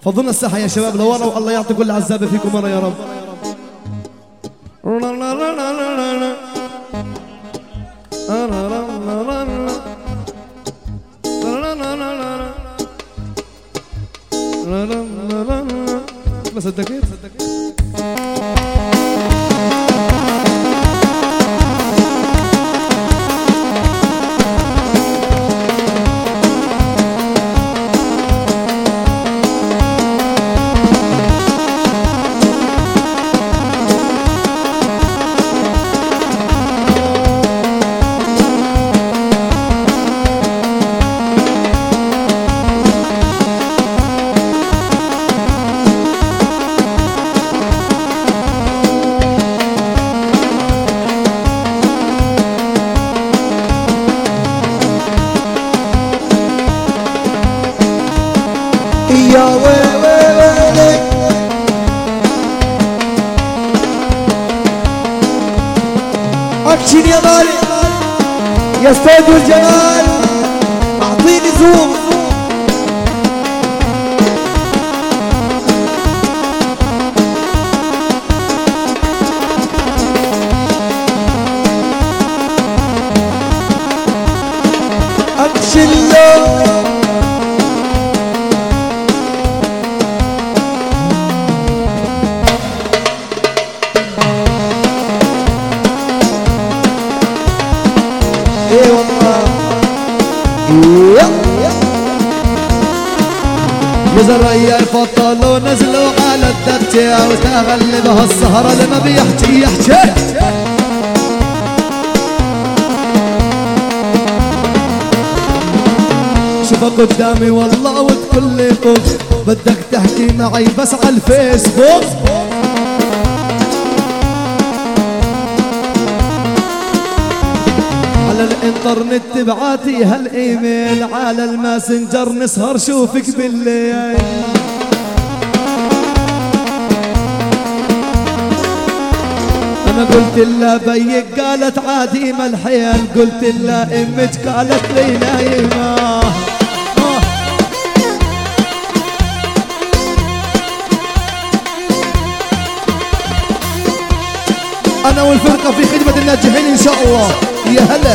فضلنا الساحة يا شباب لورا، والله يعطي كل عزابة فيكم مرة يا رب. ما صدقت يا ويلي اكشن يا مالي يا استاذ والجمال، اعطيني زوم. اكشن لو وزرية فطلوا نزلوا على الدرجة وتغلبها السهرة لما بيحكي يحكي. شوفك قدامي والله وتقول لي طف، بدك تحكي معي بس على الفيسبوك. على الانترنت تبعاتي هالايميل، على الماسنجر نسهر شوفك بالليل. انا قلت لها بيك قالت عادي ما الحيل، قلت لها امك قالت لي نايمه. انا والفرقه في خدمه الناجحين ان شاء الله. يا هلا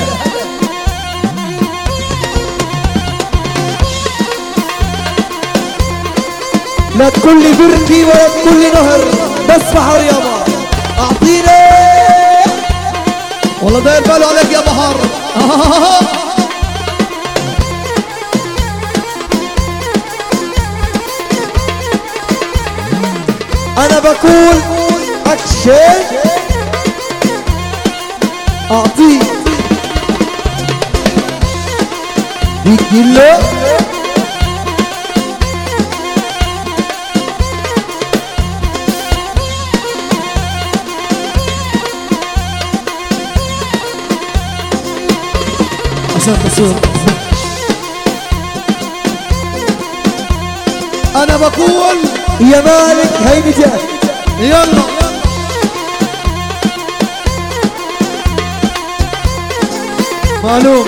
لا تقول لي بركي ولا تقول لي نهر، بس بحر يابا اعطيني. والله داير باله عليك يا بحر. انا بقول اكشن اعطيه بكيلو. عشان تصور انا بقول يا مالك هيني جاي يلا. معلوم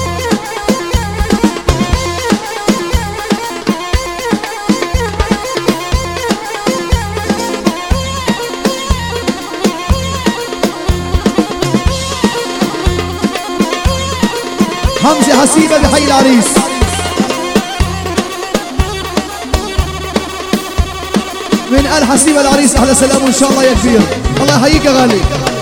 حمزة حسيبة بحي العريس. من آل حسيبة العريس أهلا سلام وإن شاء الله يا كبير. الله يحييك يا غالي.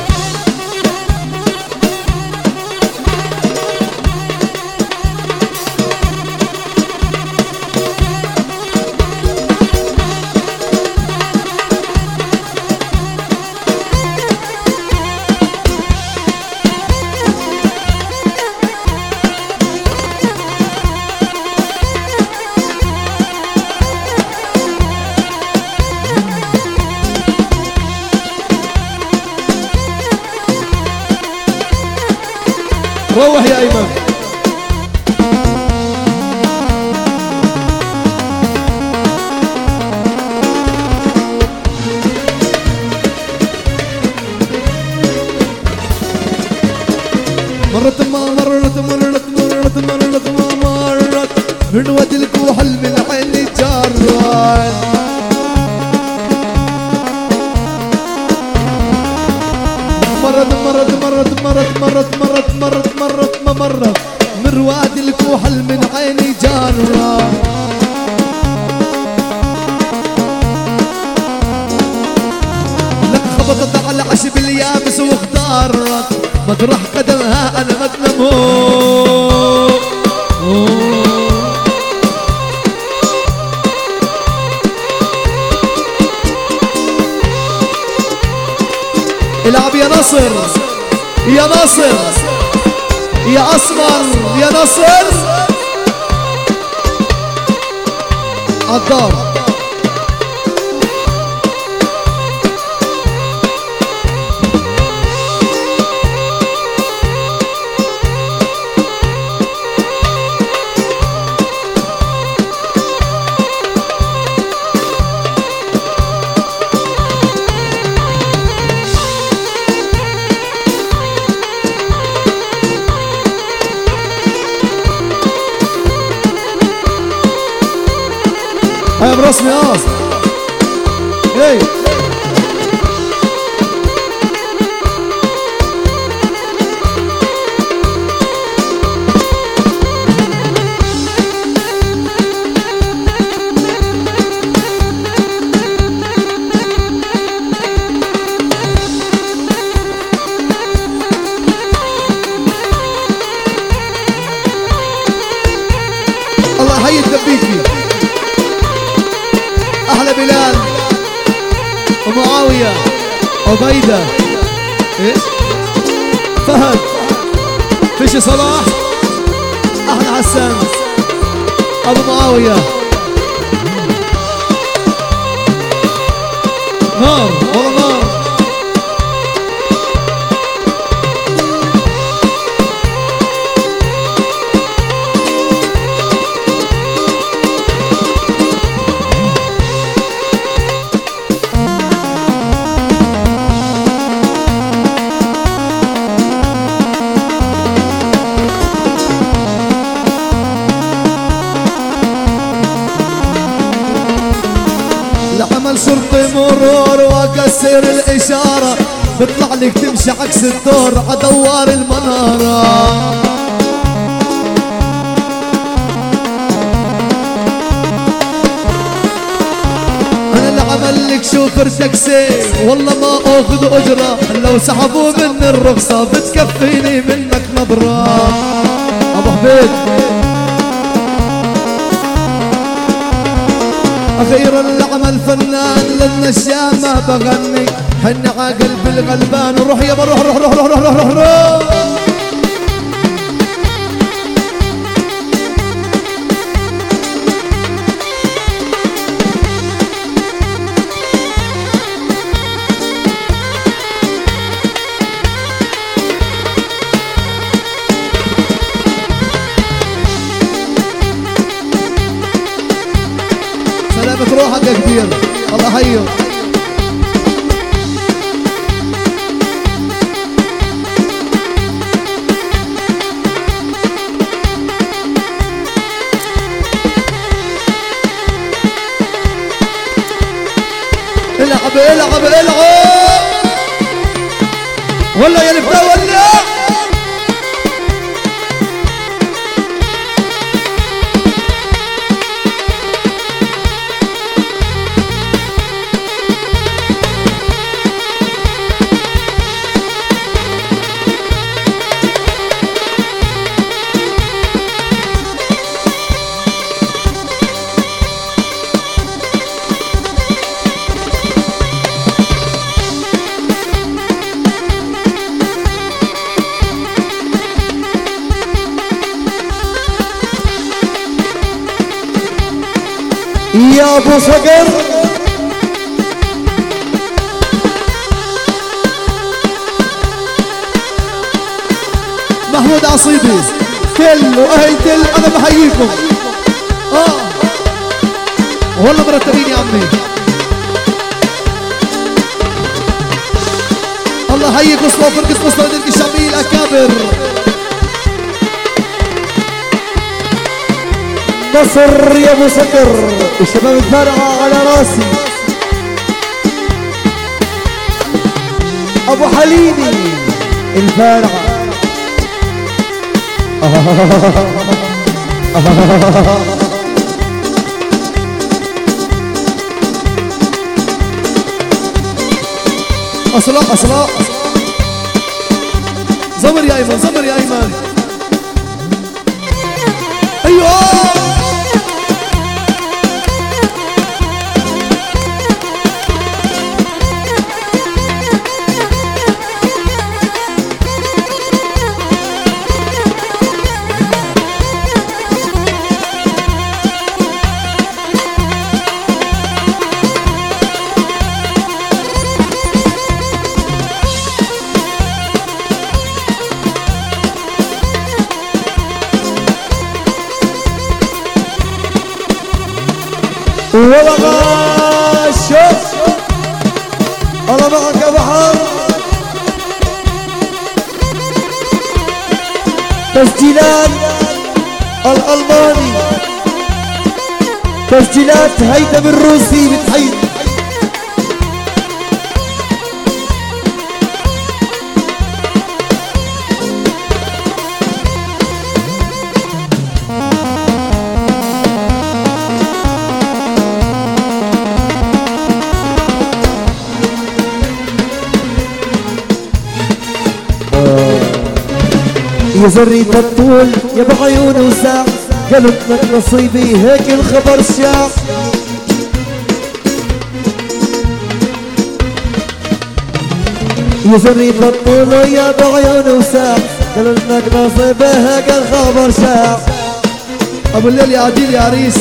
روح يا ايمن. مرت من وجهك وحلم العين جران. مرة من رواد الكوحل من عيني جارة. لك خبطت على عشب اليابس واختارت مطرح قدمها انا مقلمه. العب يا نصر يا نصر يا اسمر يا نصر عالدار. هاي برسمي ايه الله يحيي الدبيكي. أحلى بلال ومعاوية عبيدة إيش فهد فيش صلاح أحلى حسن أبو معاوية نار والله نار. لعمل شرطي مرور واكسر الاشاره بطلع لك تمشي عكس الدور عدوار المناره. انا اللي عمل لك شوفر تاكسي والله ما اخذ اجره لو سحبوا مني الرخصه بتكفيني منك نظره. ابو حبيب اخيرا لعمل فنان للنشام ما بغني حن عاقل بالغلبان. روح يابا روح روح روح روح روح روح روح. سلامة روحك يا كبير الله حيه. العب العب العب ولا يا الفدا ولا يا ابو صقر محمود عصيبي كل واهل تل انا بحييكم. والله مرتبين يا عمي. الله يحييك وصفه فرقه مصر الشعبيه الاكابر. نصر يا ابو صقر الشباب الفارعه على راسي. ابو حليمي الفارعه أصلا أصلا زمر يا أيمن زمر يا أيمن أيوه والله ما شوف الله معك يا بحر. تسجيلات الألماني، تسجيلات هيثم الروسي بتحيي. يا زريت الطول يا بعيون وساع، قلبك نصيبي هيك الخبر شاع. يا زريت الطول يا بعيون وساع، قلبك نصيبي هيك الخبر شاع. ابو الليل يا عديل يا عريس.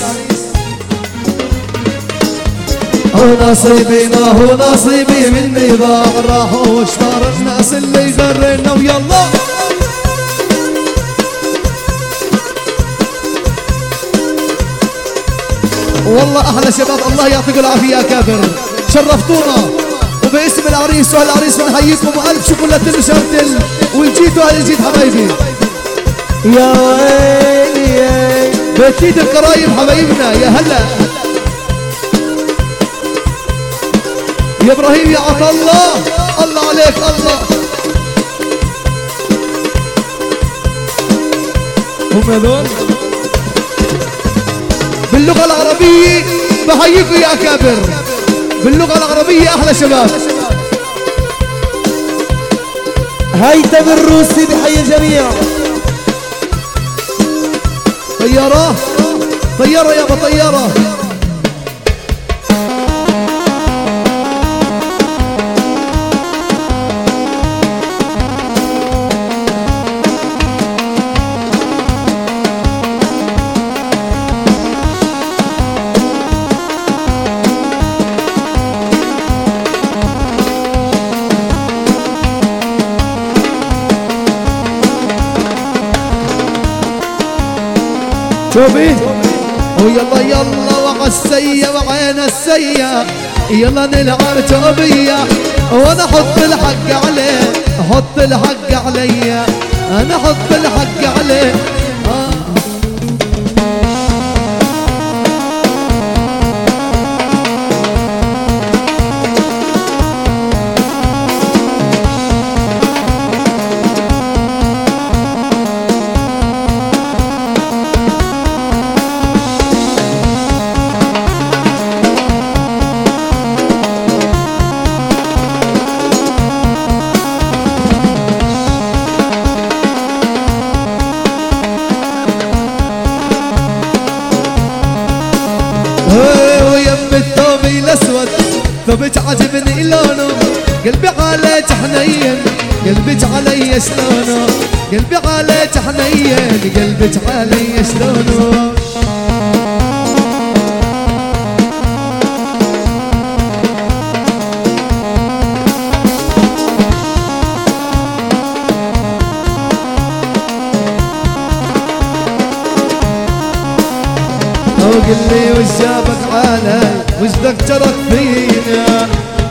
هو نصيبي ما هو نصيبي مني ضاع، راحوا واشتار الناس اللي غرينا ويلا. والله احلى شباب، الله يعطيكم العافيه يا كافر، شرفتونا. وباسم العريس واهل العريس بنحييكم والف شكر لتل والجيت واهل الجيت حبايبي. يا ويلي بتيت القرايب حبايبنا يا هلا. يا ابراهيم يا عطا الله، الله عليك الله. هم هذول باللغة العربية بحييكم يا أكابر، باللغة العربية أحلى شباب. هيثم الروسي بحيي الجميع. طيارة طيارة يابا طيارة. شوفي ويلا يلا وعالسية وعين السية، يلا نلعب توبية وانا احط الحق عليه، احط الحق علي، انا احط الحق عليه. ثبت عجبني لونه، قلبي عليك حنين، قلبك علي شلونه، قلبي عليك حنين، قلبك علي شلونه. قل لي وش جابك علي، وش ذكرك فينا،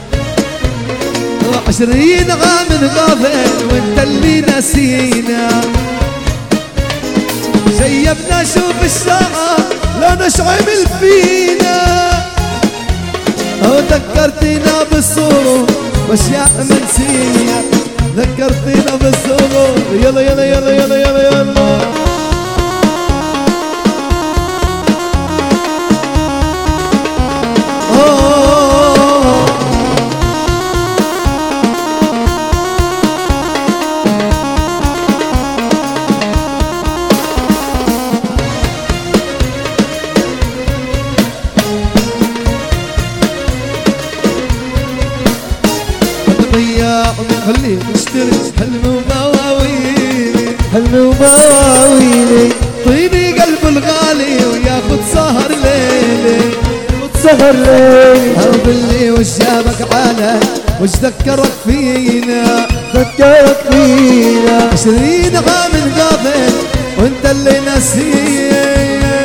20 عام غافل وانت اللي نسينا. شيبنا شوف الساعة لا نشعمل فينا، ذكرتنا بالصورة واشياء منسية، ذكرتنا بالصورة. يلا يلا يلا يلا يلا يلا طياح خليه يشتري حلم ومواويلي حلم ومواويلي طيبي قلب الغالي وياخد سهر ليلي سهر ليلي باللي وش جابك علي وش ذكرك فينا ذكرك فينا 20 عام قابل وانت اللي نسيت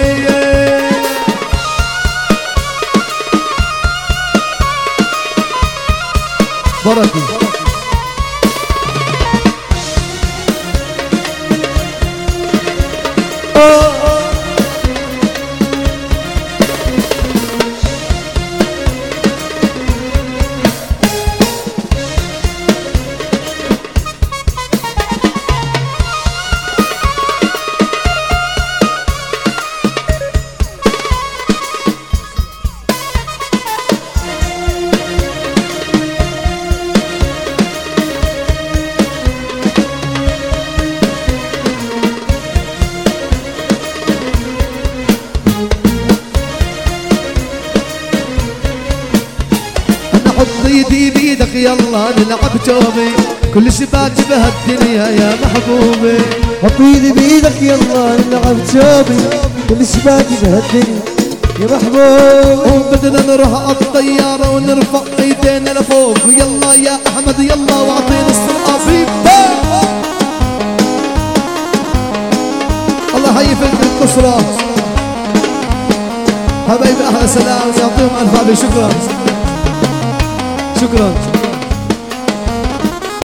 بركي حط ايدي بيدك يلا نلعب توبي كل شباك بهالدنيا يا محبوبي حط ايدي بيدك يلا نلعب توبي كل شباك بهالدنيا يا محبوبي وبدنا نروح عالطيارة ونرفع ايدينا لفوق ويلا يا احمد يلا واعطينا السرعة في الله يحيي في القصرى حبايبي اهلا سلام يعطيهم الف عافية شكرا شكرا